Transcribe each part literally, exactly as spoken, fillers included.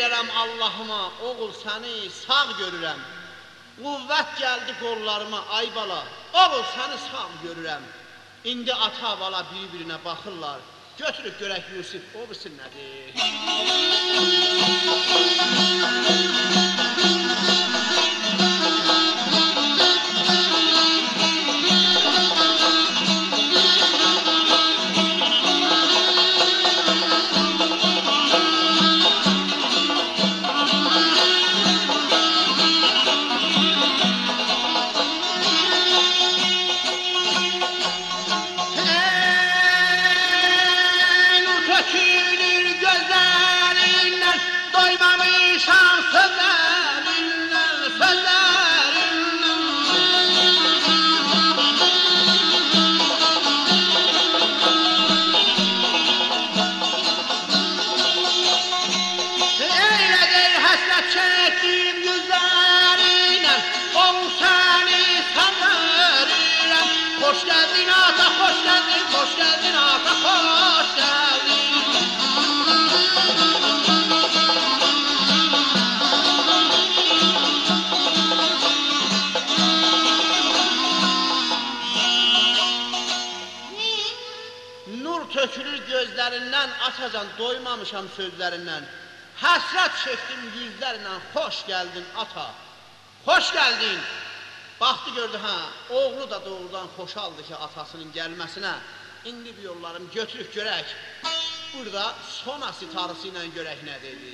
eylərəm Allahıma, oğul səni sağ görürəm. Quvvət gəldi qollarıma, ay bala, oğul səni sağ görürəm. İndi ata bala bir-birinə baxırlar. Götürüb görək Yusif, o birisi nədir? Gözlərindən açacan doymamışam sözlərindən. Həsrət çəkdim yüzlərindən. Xoş gəldin ata, xoş gəldin. Baxdı gördü, hə, oğlu da doğrudan xoşaldı ki atasının gəlməsinə. İndi bir yollarım götürüb görək. Burada sona sitarısı ilə görək nə dedi.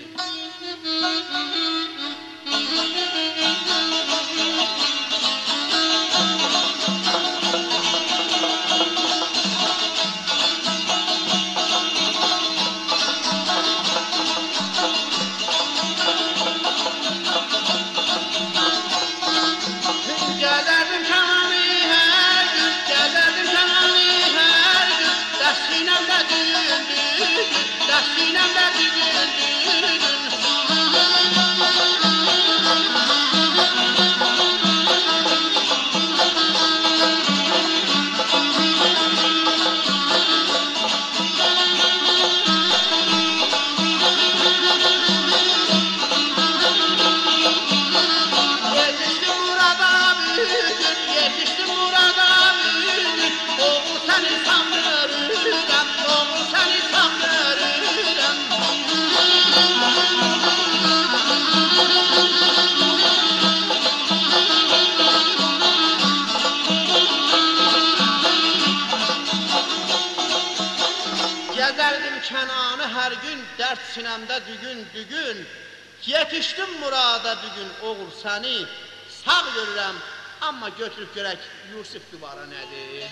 Dert sinəmdə dügün dügün, yetişdim murada dügün, oğul səni sağ görürəm. Amma götürüb görək Yusif duvara nədir?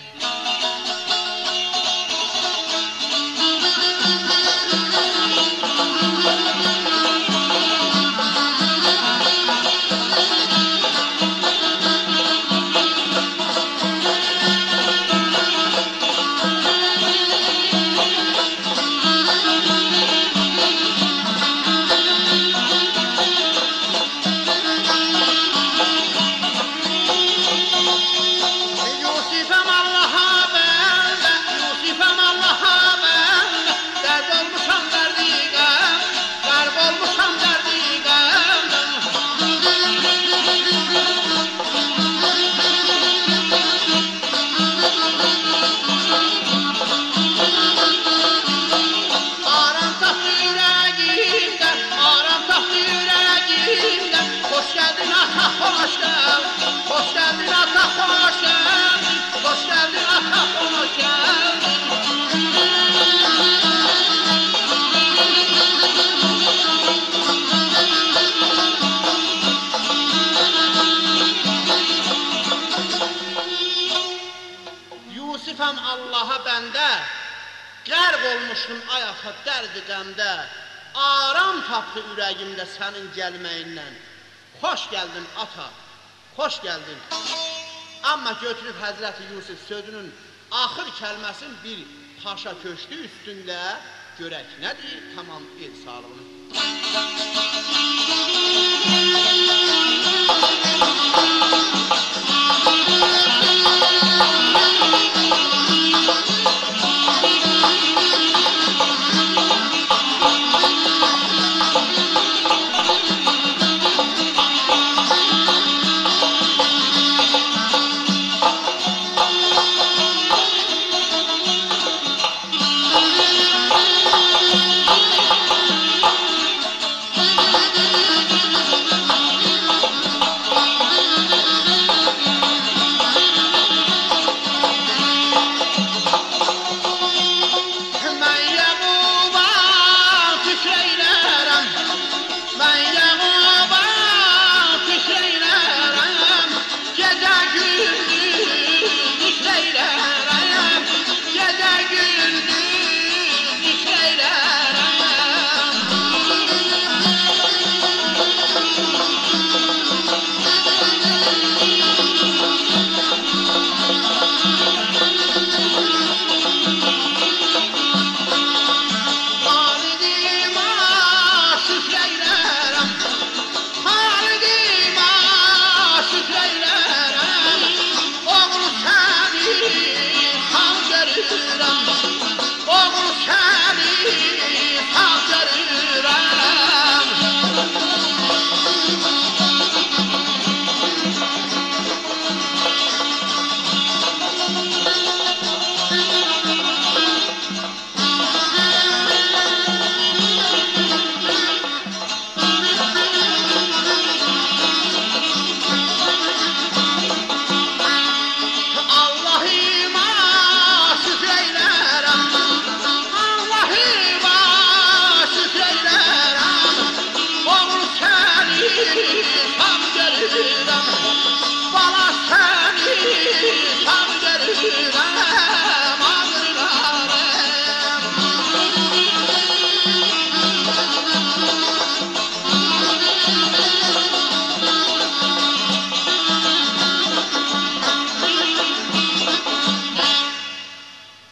Yusifəm Allaha bəndə, qərq olmuşdum ayaka dərdi qəmdə. Aram tapdı ürəyimdə sənin gəlməyindən. Xoş gəldin ata, xoş gəldin. Amma götürüb Həzrəti Yusif sözünün axır kəlməsin bir paşa köşkü üstündə görək nədir tamam el sağlığını.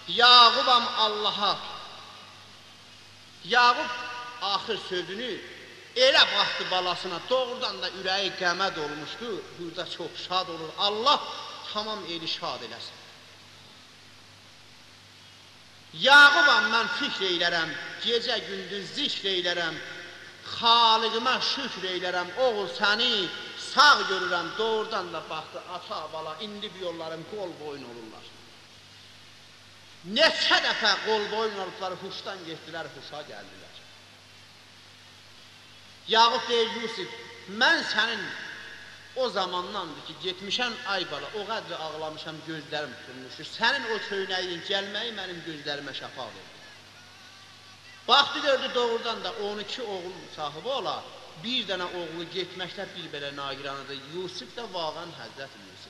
Yaqubam Allaha. Yaqub axır sözünü elə baxdı balasına, doğrudan da ürəyi qəməd olmuşdu, burada çox şad olur. Allah tamam eli şad eləsin. Yaqubam mən fikr eylərəm, gecə gündüz zikr eylərəm, Xaliqimə şükr eylərəm, oğul səni sağ görürəm, doğrudan da baxdı ata bala, indi bu yollarım qol boyun olurlar. Neçə dəfə qol boyun olublar, huşdan getdilər, huşa gəldilər. Yaqub deyir, Yusuf, mən sənin o zamandandır ki, getmişəm ay bala, o qədri ağlamışam, gözlərim tutulmuşdur. Sənin o köynəyin gəlməyi mənim gözlərimə şəfa verdi. Baxdı gördü doğrudan da on iki oğlun sahibi ola, bir dənə oğlu getməkdə bir belə nagiranıdır. Yusuf da vağan Həzrəti Yusuf.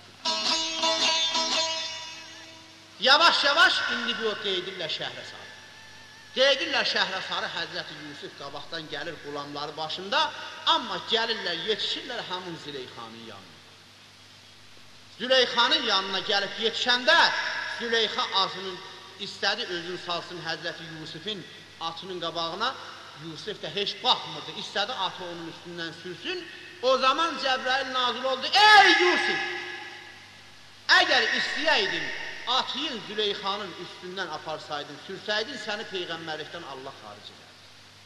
Yavaş yavaş indi bir o qeydirlər şəhrə sarı. Qeydirlər şəhrə sarı Həzrəti Yusuf qabaqdan gəlir qulamları başında, amma gəlirlər, yetişirlər həmin Züleyxanın yanına. Züleyxanın yanına gəlib yetişəndə Züleyxa atının istədi özünü salsın Həzrəti Yusufin atının qabağına. Yusuf da heç baxmırdı, istədi atı onun üstündən sürsün. O zaman Cəbrail nazil oldu, ey Yusuf! Əgər istəyəydin, atıyın Züleyxanın üstündən aparsaydın, sürsəydin, səni Peyğəmbərlikdən Allah xaric edərdi.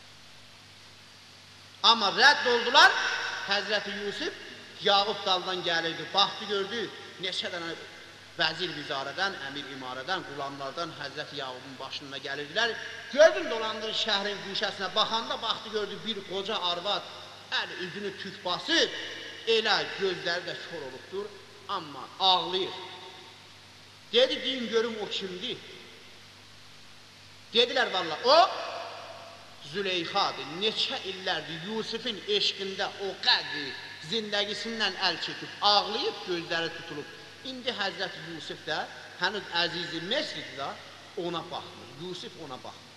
Amma rədd oldular, Həzrəti Yusuf Yaqub daldan gəlirdi, baxdı gördü, neçə dənə vəzir vizarədən, əmir imarədən, qulamlardan Həzrəti Yaqubun başına gəlirdilər. Gördün dolandır şəhrin quşəsinə, baxanda baxdı gördü bir qoca arvad, əli üzünü tük basıb, elə gözləri də kör olubdur, amma ağlayır. Dedi, deyin görüm o kimdir? Dedilər valla, o Züleyxadır. Neçə illərdir Yusufun eşqində o qədri zindəgisindən əl çəkib, ağlayıb, gözləri tutulub. İndi Həzrəti Yusuf da, hənuz əzizi Mesrid da ona baxmır, Yusuf ona baxmır.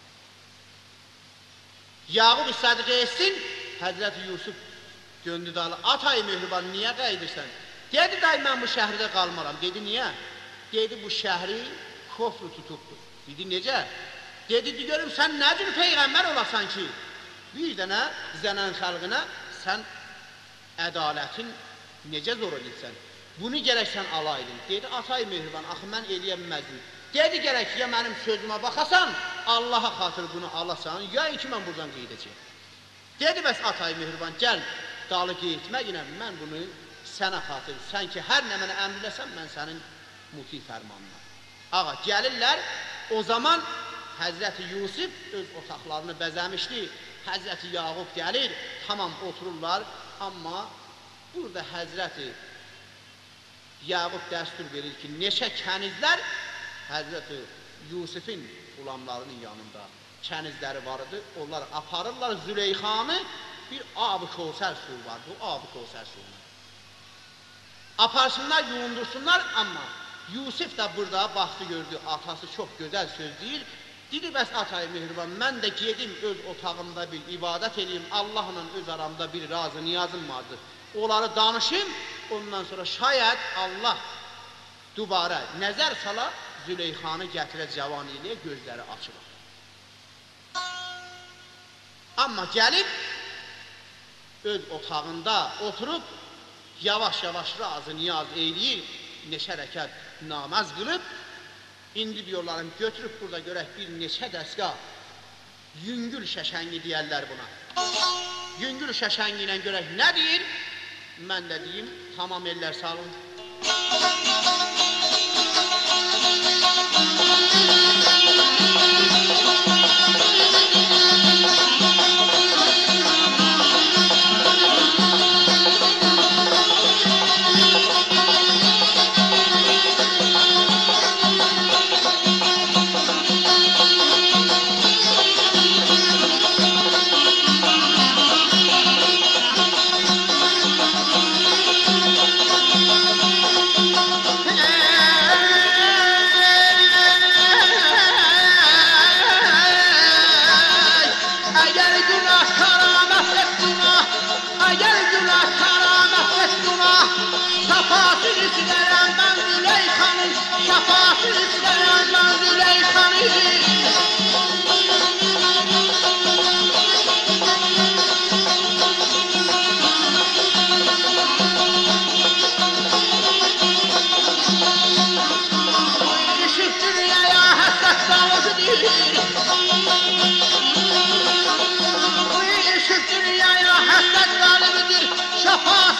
Yaqub istədi qeysin, Həzrəti Yusuf döndü dalı, atay mehriban, niyə qayıdırsan? Dedi, day mən bu şəhridə qalmaram. Dedi, niyə? Dedi, bu şəhri kofru tutubdur. Dedi, necə? Dedi, görüm, sən nədir Peyğəmbər olasan ki, bir dənə zənən xalqına sən ədalətin necə zor edirsən? Bunu gərək sən alaydın. Dedi, atay mehriban, axı mən eləyəməzdim. Dedi, gərək ya mənim sözümə baxasan, Allaha xatır bunu alasan, ya ki mən buradan qeydəcəyim. Dedi, bəs atay mehriban, gəl, dalı qeydmək ilə mən bunu sənə xatır. Sən ki, hər nə mənə əmrləsən, mən sənin muti fərmanına. Ağa, gəlirlər, o zaman Həzrəti Yusuf öz otaqlarını bəzəmişdi. Həzrəti Yaqub gəlir, tamam otururlar, amma burada Həzrəti Yaqub dəstur verir ki, neçə kənizlər Həzrəti Yusufin qulamlarının yanında kənizləri var idi. Onlar aparırlar Züleyxanı, bir ab-ı Kevsər suyu var, bu ab-ı Kevsər suyunu. Aparsınlar, yuyundursunlar, amma Yusuf da burada baxdı gördü, atası çox gözəl söz deyir. Dedi, bəs atayı mehriban, mən də gedim öz otağımda bir ibadət edeyim, Allahla öz aramda bir razı niyazım vardır. Onları danışım, ondan sonra şayət Allah dubara nəzər sala, Züleyxanı gətirə cavan eləyə, gözləri açılır. Amma gəlib, öz otağında oturub, yavaş-yavaş razı niyaz eyləyir, neçə rəkət namaz qılıb, indi diyorlarım götürüb burada görək bir neçə dəstgah yüngül şəşəngi deyərlər buna. Yüngül şəşəngi ilə görək nə deyir? Mən də deyim, tamam ellər salın.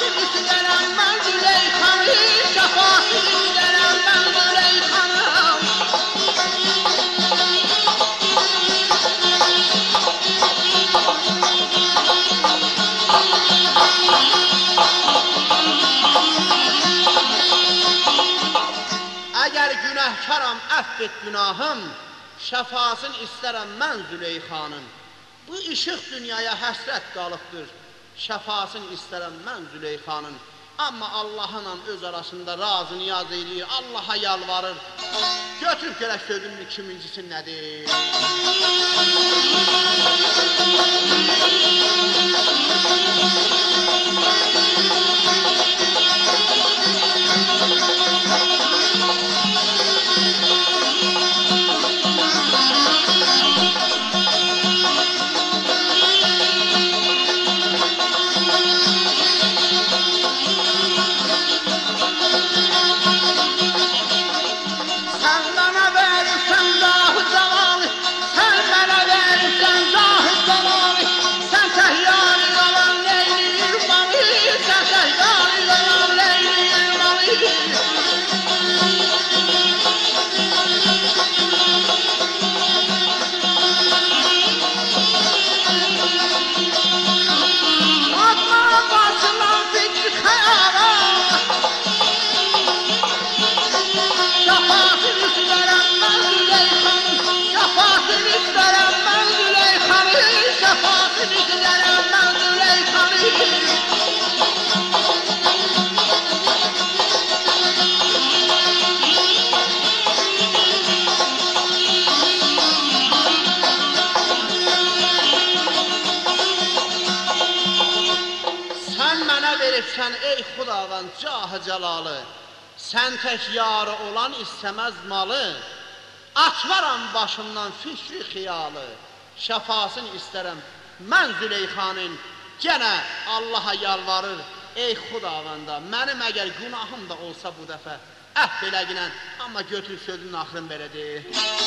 şəfasını istərəm mən Züleyxanı, şəfasını istərəm mən Züleyxanı. Əgər günahkaram, əff et günahım, şəfasını istərəm mən Züleyxanın. Bu işıq dünyaya həsrət qalıbdır, şəfasını istərəm mən Züleyxanın. Amma Allahla öz arasında razı niyaz edir, Allaha yalvarır. Götürüb görək sözümün ikincisi nədir? Sən ey Xudavan cahı cəlalı, sən tək yarı olan istəməz malı, atmaram başımdan fikri xiyalı, şəfasını istərəm mən Züleyxanın. Genə Allaha yalvarır, ey Xudavanda, mənim əgər günahım da olsa bu dəfə, əhv elə ginən, amma götür sözünün axırın belədir.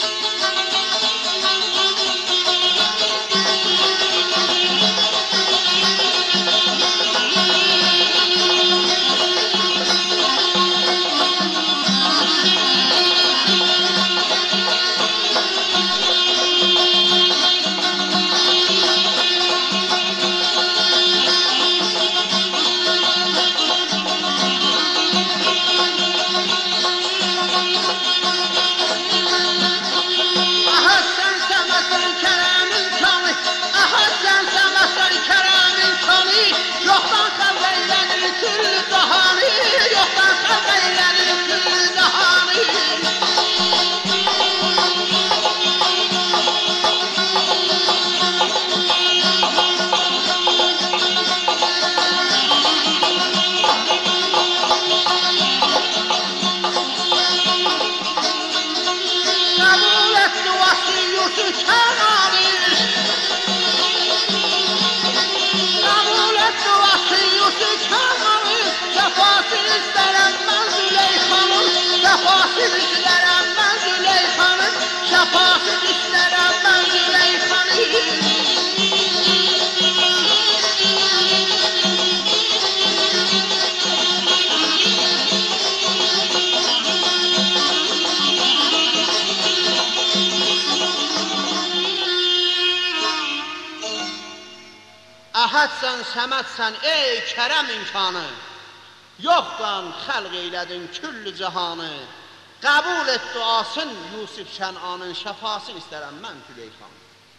Əhədsən, səmədsən, ey kərəm imkanı, yoxdan xəlq eylədin küllü cahanı, qəbul et duasın Yusuf Kənanın, şəfasını istərəm mən Züleyxan.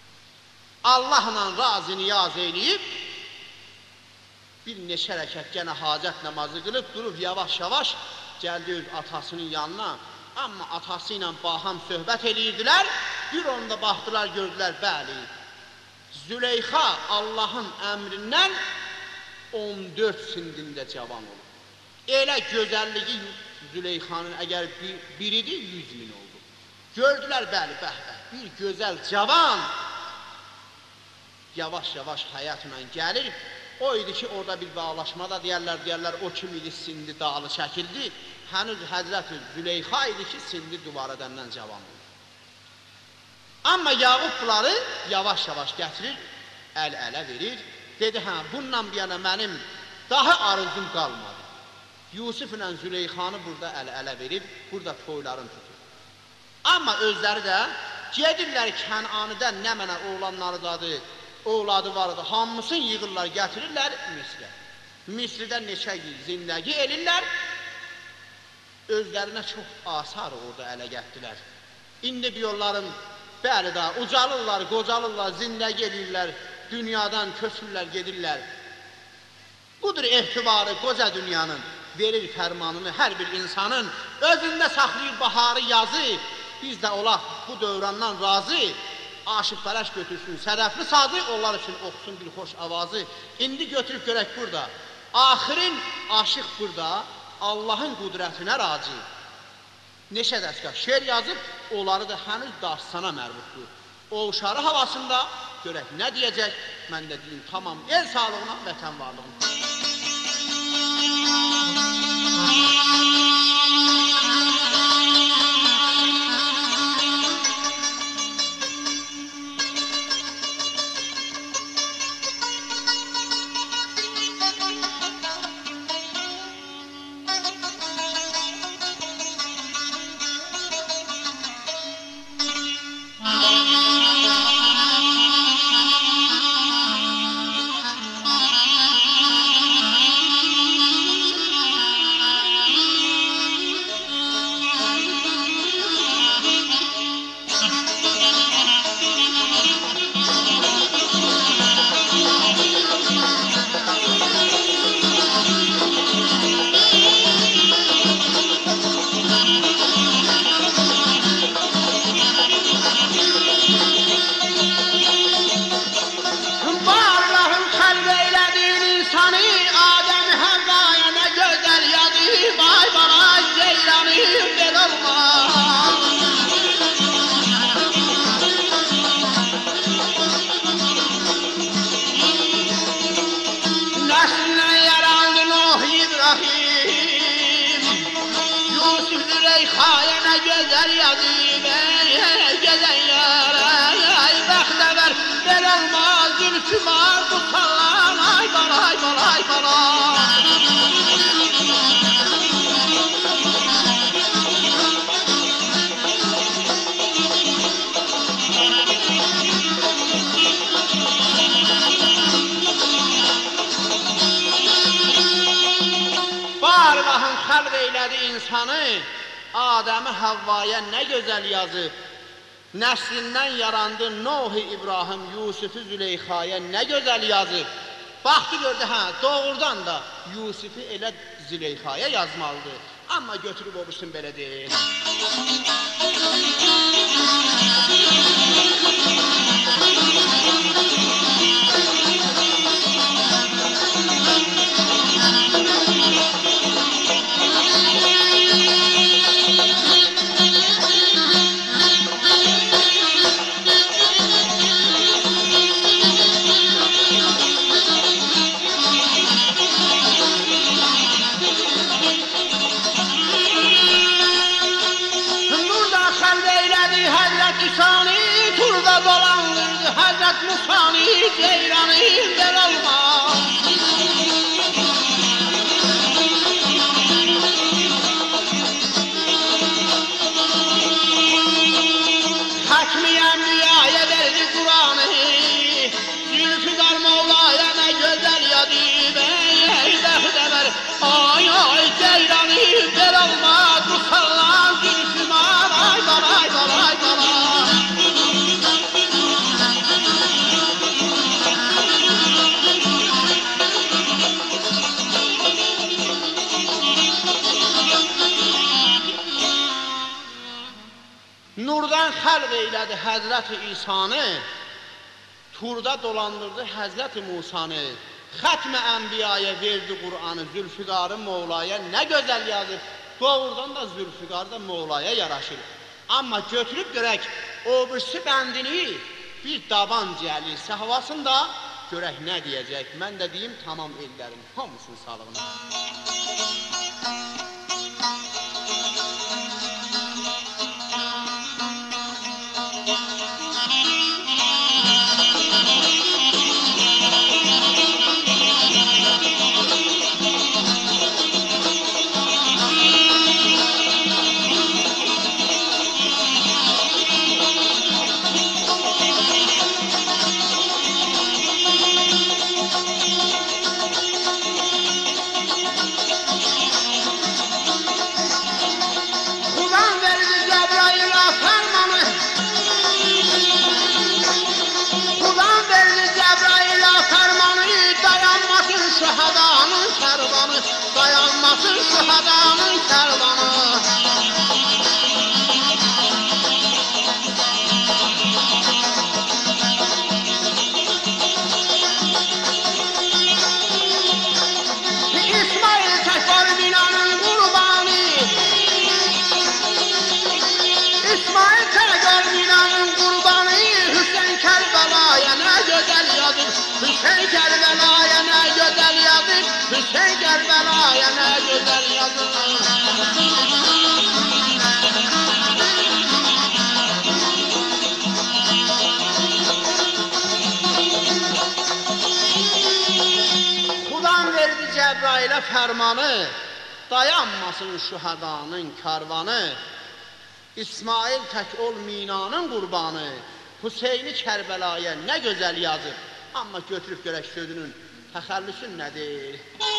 Allahla razı niyaz eyləyib, bir neçə rəkət gənə hacət namazı qılıb, durub yavaş-yavaş gəldi öz atasının yanına, amma atası ilə baham söhbət eləyirdilər, bir onda baxdılar, gördülər, bəli, Züleyxa Allahın əmrindən on dörd sindində cavan olur. Elə gözəlliyi Züleyxanın əgər biridir, yüz min oldu. Gördülər, bəli, bəhbə, bir gözəl cavan yavaş-yavaş həyatla gəlir. O idi ki, orada bir bağlaşmada deyərlər, deyərlər, o kim idi, sindi, dağlı çəkildi. Hənuz Həzrət Züleyxa idi ki, sindi duvarədəndən cavan olur. Amma Yaqub bunları yavaş-yavaş gətirir, əl-ələ verir. Dedi, hə, bununla bir yana mənim Daha arzum qalmadı. Yusuf ilə Züleyxanı burada ələ-ələ verib, burada toylarını tutur. Amma özləri də gedirlər Kənanıda nə mənə oğlanlardadır, oğladı vardı, hamısını yığırlar, gətirirlər Misrə. Misrdə neçə il zindəgi elirlər, özlərinə çox asar orada ələ gətdilər. İndi diyorlarım, bəli da, ucalırlar, qocalırlar, zindəgi elirlər, dünyadan köçürlər, gedirlər. Budur ehtibarı qoca dünyanın, verir fərmanını hər bir insanın, özündə saxlayır baharı, yazı, biz də olaq bu dövrandan razı, aşıqpərəş götürsün, sədəfli sazı, onlar üçün oxusun bir xoş avazı. İndi götürüb görək burada, axirin aşıq burada, Allahın qudrətinə razı. Neçə dəstə şeir yazıb, onları da həniz dastana mərbutdur. O uşarı havasında görək nə deyəcək, mən də deyim, tamam, el sağlığına, vətən varlığına. Adəmi Havvaya nə gözəl yazıb, nəslindən yarandı Nuh-i İbrahim, Yusufu Züleyxaya nə gözəl yazıb. Baxdı gördü, hə, doğrudan da Yusufu elə Züleyxaya yazmalıdır. Amma götürüb olmuşsun belə deyil. Həzrət Musani Ceyranı ver olmaz. Həkmi Əmbiyaya verdi Quranı, Zülfüqar Mevlaya nə gözəl yazıb, ey dəxdəvər, ay ay Ceyranı ver olmaz. Musallam Zülfüqar, ay balay balay balay. Nurdan xəlq eylədi Həzrət-i İsanı, turda dolandırdı Həzrət Musanı, xətm-i Ənbiyaya verdi Qur'anı, Zülfüqarı Mevlaya nə gözəl yazır, doğrudan da Zülfüqar da Mevlaya yaraşır. Amma götürüb görək, o birisi bəndini bir daban cəlisi havasında görək nə deyəcək, mən də deyim, tamam ellərin hamısının sağlığına. şühadanın kervanı, dayanmasın şühadanın kervanı. İsmail Tekvar binanın kurbanı, İsmail Tekvar binanın kurbanı, Hüseyin Kerbela'ya ne güzel yazır, Hüseyin Kerbela'ya ne güzel yazır, Hüseyin Kerbela'ya ne güzel yazır. Xudan verdi Cəbrailə fərmanı, dayanmasın şühadanın karvanı. İsmail tək ol minanın qurbanı, Hüseyni Kərbəlaya nə gözəl yazır. Amma götürüb görək sözünün təxəllüsü nədir?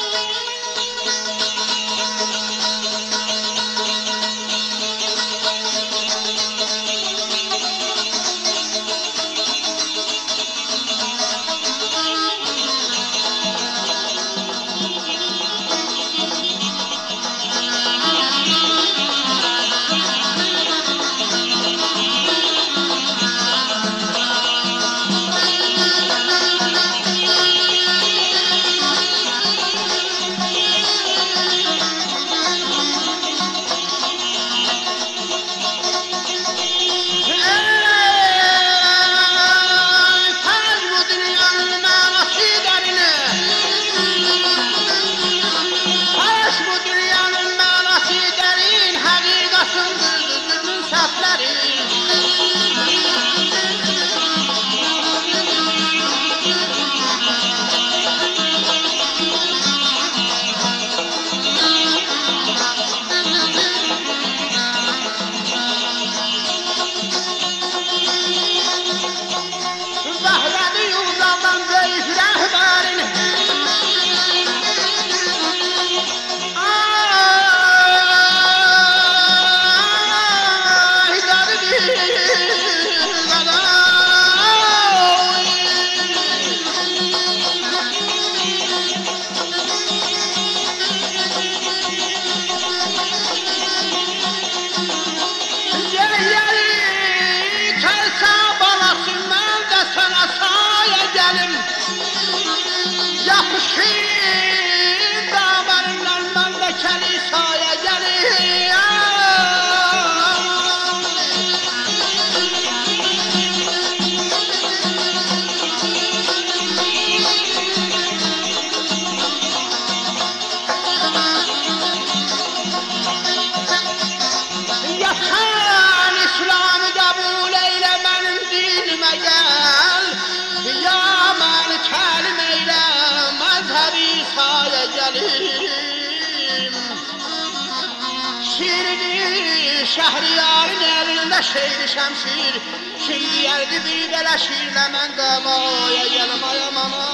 Şəhriyarın əlində şeydi şəmşir, kim deyərdi bir belə şirlə mən davaya gəlim ay aman ay.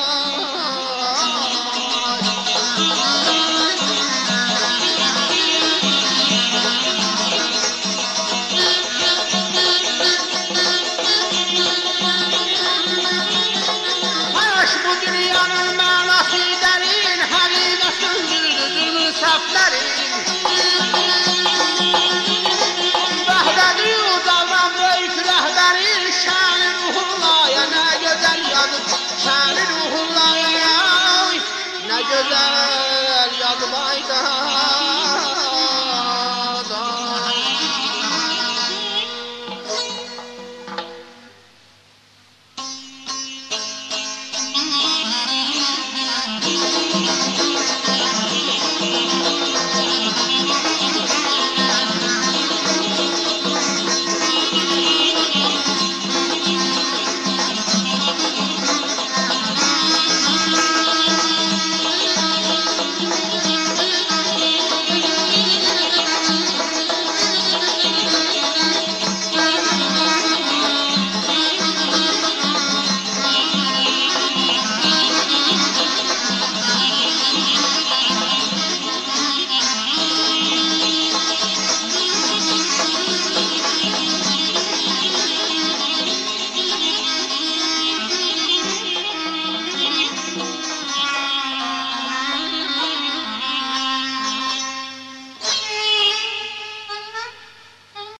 Haş bu dünyanın mənası dərin, həqiqətin düzdür zülmün səhvlərin.